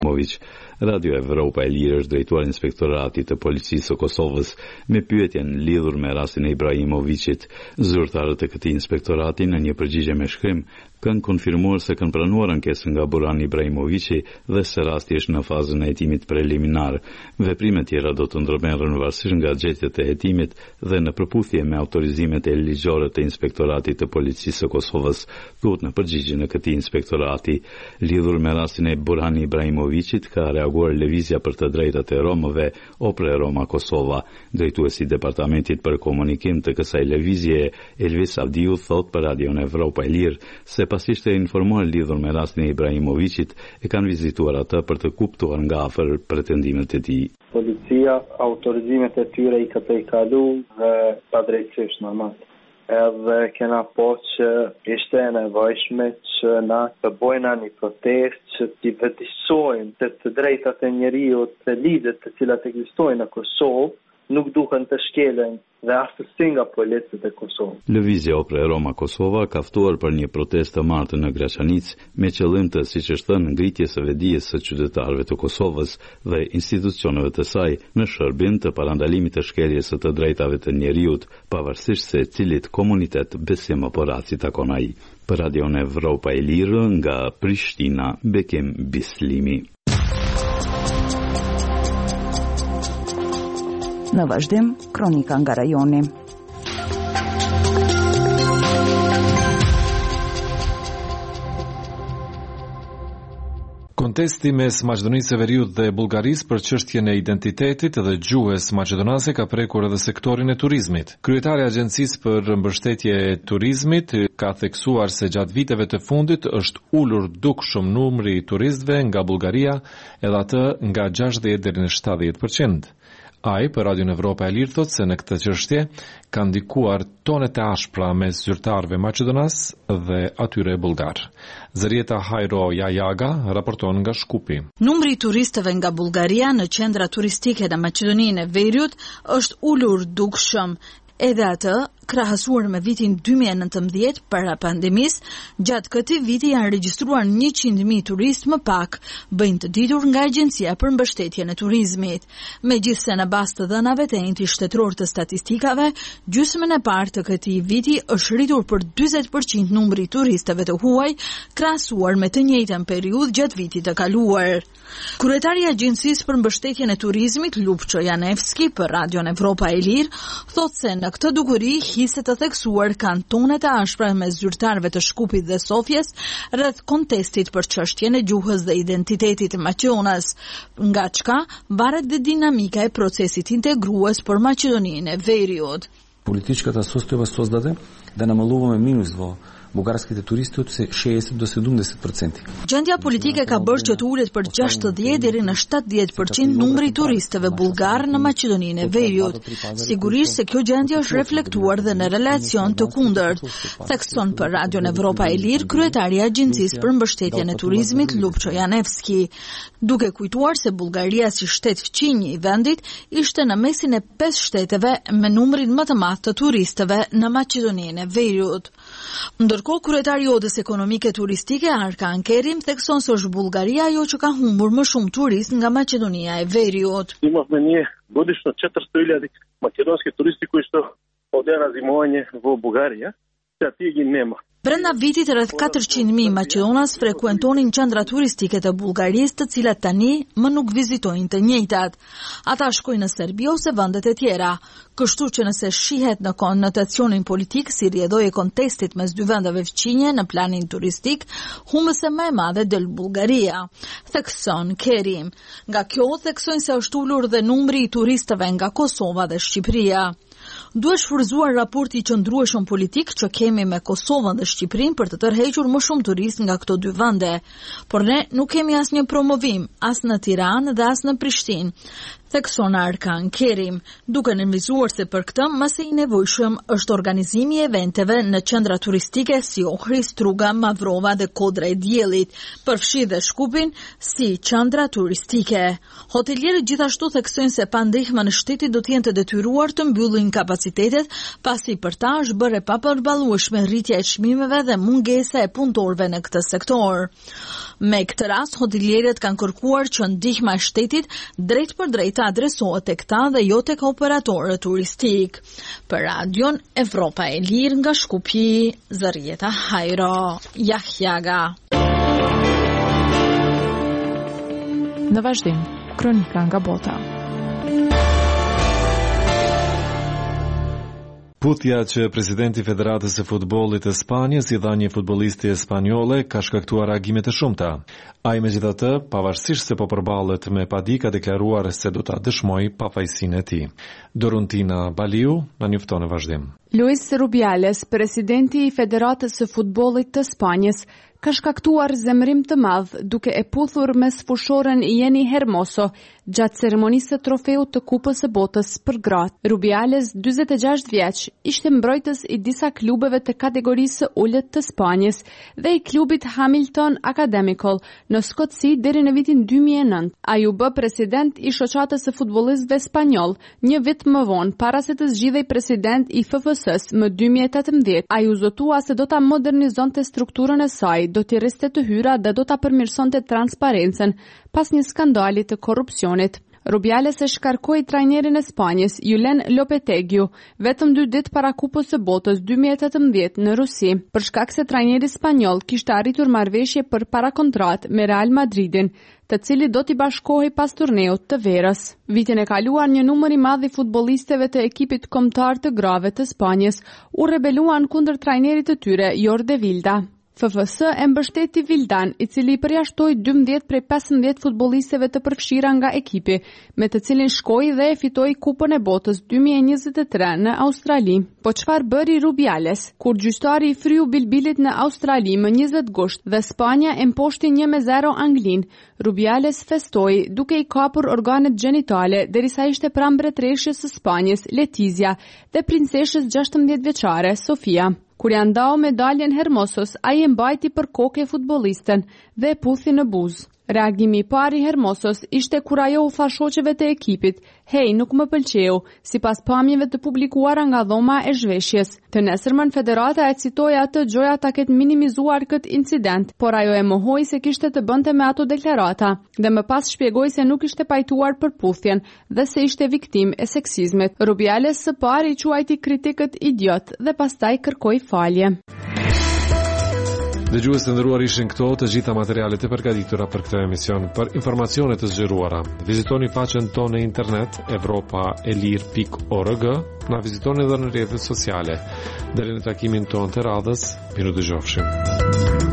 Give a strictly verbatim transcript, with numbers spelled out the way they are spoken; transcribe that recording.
Ibrahimović. Radio Evropa e Lirë është drejtuar Inspektoratit të Policisë së Kosovës me pyetjen lidhur me rastin e Ibrahimovicit. Zyrtarët e këtij inspektorati në një përgjigje me shkrim kanë konfirmuar se kanë pranuar ankesën nga Burhani Ibrahimovici dhe se rasti është në fazën e hetimit preliminar. Veprimet tjera do të ndërmerren varësisht nga gjetjet e hetimit dhe në përputhje me autorizimet e ligjore të Inspektoratit të Policisë së Kosovës, thuhet në përgjigjen e këtij inspektorati. Lidhur me rastin e Burhani Ibrahimovicit ka reaguar Lëvizja për të drejtat e Romëve, Opre Roma Kosova. Drejtuesi i Departamentit për Komunikim të kësaj lëvizje, Elvis Avdiu, thot për Radion Evropa e Lirë se pasi ishte informuar lidhur me rastin e Ibrahimovicit, e kanë vizituar atë për të kuptuar nga afër pretendimet e tij. Policia autorizimet e tyre i ka të i kalu dhe pa drejtësisht normal. Edhe kena po që ishte e nevojshme që na të bojna një protest që t'i vëdisojnë të të drejtat e njeriut të lidhet të cilat ekzistojnë në Kosovë nuk duhen të shkelen dhe asësi nga policët e Kosovë. Lëvizja Opre Roma Kosova ka ftuar për një protestë të martë në Graçanic me qëllim të, siç është thënë, ngritjes së vedijes së qytetarëve të Kosovës dhe institucioneve të saj në shërbim të parandalimit të shkeljes së të drejtave të njeriut, pavarësisht se cilit komunitet besim apo raci takon ai. Për Radion Evropa e Lirë nga Prishtina, Bekim Bislimi. Në vazhdim, kronika nga rajoni. Kontesti mes Maqedonisë së Veriut dhe Bullgarisë për çështjen e identitetit dhe gjuhës maqedonase ka prekur edhe sektorin e turizmit. Kryetari i Agjencisë për Mbështetje e Turizmit ka theksuar se gjatë viteve të fundit është ulur dukshëm numri i turistëve nga Bullgaria, edhe atë nga gjashtëdhjetë deri në shtatëdhjetë përqind. Ai për Radion Evropa e Lirë thot se në këtë çështje ka ndikuar tonet e ashpra mes zyrtarëve maqedonas dhe atyre bullgar. Zërieta Hajro Jajaga raporton nga Shkupi. Numri i turistëve nga Bullgaria në qendra turistike në Maqedoninë e Veriut është ulur dukshëm. Edhe atë, krahasuar me vitin dy mijë e nëntëmbëdhjetë para pandemisë, gjatë këtij viti janë regjistruar njëqind mijë turistë më pak, bëjnë të ditur nga Agjencia për Mbështetjen e Turizmit. Megjithse në bazë të dhënave të enti shtetëror të statistikave, gjysmën e parë të këtij viti është rritur për njëzet përqind numri i turistëve të huaj, krahasuar me të njëjtën periudhë gjatë vitit të kaluar. Kryetari i Agjencisë për Mbështetjen e Turizmit, Lupço Janevski, për Radion Evropa e Lirë, thotë se në këtë dukuri hiset të theksuar kanë tonet e ashpra mes zyrtarëve të Shkupit dhe Sofjes rreth kontestit për çështjen e gjuhës dhe identitetit maqedonas, nga çka varet dhe dinamika e procesit integrues për Maqedoninë e Veriut. Политическата состојба создаде да намалуваме минусво бугарските туристи од шеесет до седумдесет проценти. Gjendja politike ka bërë që të ulet për gjashtëdhjetë deri në shtatëdhjetë përqind numri i turistëve bullgar në Maqedoninë e Veriut. Sigurisht se kjo gjendje është reflektuar dhe në relacion të kundërt, thekson për Radion Evropa e Lirë kryetari i Agjencisë për Mbështetjen e Turizmit Lupço Janevski, duke kujtuar se Bullgaria si shtet fqinj i vendit ishte në mesin e pesë shteteve me numrin më të madh të turistëve në Maqedoninë e Veriut. Ndërkohë, kryetari i Odës Ekonomike Turistike Arkan Kerim thekson se është Bullgaria ajo që ka humbur më shumë turistë nga Maqedonia e Veriut. Имахме ние годишно четиристотини хиляди македонски туристи кои што оде на зимување во Бугарија, сега тие ги нема. Brenda vitit rreth katërqind mijë maqedonas frekuentonin qendra turistike të Bullgarisë, të cilat tani më nuk vizitojnë të njëjtat. Ata shkojnë në Serbi ose vendet e tjera. Kështu që nëse shihet në konotacionin politik si rrjedhoi e kontestit mes dy vendeve fqinje në planin turistik, humbëse më e madhe del Bullgaria, thekson Kerim. Nga kjo theksojnë se është ulur dhe numri i turistëve nga Kosova dhe Shqipëria. Duhet shfrytzuar raporti i qëndrueshëm politik që kemi me Kosovën dhe Shqipërinë për të tërhequr më shumë turistë nga këto dy vende. Por ne nuk kemi asnjë promovim, as në Tiranë dhe as në Prishtinë, Thekson Arkan Kerim, duke nënvizuar se për këtë masi i nevojshëm është organizimi i eventeve në qendra turistike si Ohri, Struga, Mavrova dhe Kodra e Diellit, përfshi dhe Shkupin si qendra turistike. Hotelierët gjithashtu theksojnë se pa ndihmën e shtetit do të jenë të detyruar të mbyllin kapacitetet, pasi për ta është bërë e papërballueshme rritja e çmimeve dhe mungesa e punëtorëve në këtë sektor. Me këtë rast, hotelierët kanë kërkuar që ndihma e shtetit drejt për drejt të adresohet tek ta dhe jo tek operatorët turistik. Për Radion Evropa e Lirë nga Shkupi, Zarieta Hajro, Jahjaga. Në vazhdim, kronika nga bota. Putja që presidenti Federatës së Futbollit të Spanjës i dha një futbollisti espanjole ka shkaktuar reagime të shumta. Ai megjithatë, pavarësisht se po përballet me padi, ka deklaruar se do ta dëshmojë pafajësinë e tij. Dorontina Baliu na njofton në vazhdim. Luis Rubiales, presidenti i Federatës së Futbollit të Spanjës, ka shkaktuar zemrim të madh duke e puthur me sfushoren Jenny Hermoso gjatë ceremonisë së trofeut të Kupës së Botës për gratë. Rubiales, dyzet e gjashtë vjeç, ishte mbrojtës i disa klubeve të kategorisë së ulët të Spanjës dhe i klubit Hamilton Academical në Skotësi deri në vitin dy mijë e nëntë. Ai u bë president i shoqatës së futbollistëve spanjoll një vit më vonë, para se të zgjidhej president i F F S-s më dy mijë e tetëmbëdhjetë. Ai u zotua se do ta modernizonte strukturën e saj, do t'i rriste të hyra dhe do ta përmirësonte transparencën pas një skandali të korrupsionit. Rubiales e shkarkoi trajnerin e Spanjës, Julen Lopetegui, vetëm dy ditë para Kupës së Botës dy mijë e tetëmbëdhjetë në Rusi, për shkak se trajneri spanjoll kishte arritur marrëveshje për parakontratë me Real Madridin, të cili do t'i bashkohej pas turneut të verës. Vitin e kaluar, një numër i madh i futbollistëve të ekipit kombëtar të grave të Spanjës u rebeluan kundër trajnerit të tyre, Jordi Vilda. F F S e mbështeti Vildan, i cili i përjashtoi dymbëdhjetë prej pesëmbëdhjetë futbollistëve të përfshira nga ekipi, me të cilin shkoi dhe e fitoi Kupën e Botës dy mijë e njëzet e tre në Australi. Po çfarë bëri Rubiales? Kur gjyqtari i fryu Bilbilit në Australi më njëzet gusht dhe Spanja e mposhti një me zero Anglin, Rubiales festoi duke i kapur organet gjenitale derisa ishte pranë mbretëreshës së Spanjës, Letizia, dhe princeshës gjashtëmbëdhjetë vjeçare, Sofia. Kur janë ndau medaljen Hermosos, ai e mbajti për kokë futbollisten dhe e puthi në buzë. Reagimi i parë i Hermosos ishte kur ajo u tha shoqeve të ekipit: "Hej, nuk më pëlqeu", sipas pamjeve të publikuara nga dhoma e zhveshjes. Të nesërmën Federata e citoi atë gjoja ta ketë minimizuar këtë incident, por ajo e mohoi se kishte të bënte me ato deklarata dhe më pas shpjegoi se nuk ishte pajtuar për puthjen dhe se ishte viktimë e seksizmit. Rubiales së pari i quajti kritikët idiot dhe pastaj kërkoi falje. Dëgjues të nderuar, ishin këto të gjitha materialet e përgatitura për këtë emision. Për informacione të zgjeruara, vizitoni faqen tonë në internet evropa e lir pikë org, na vizitoni edhe në rrjetet sociale. Deri në takimin tonë të radhës, miru dëgjofshim.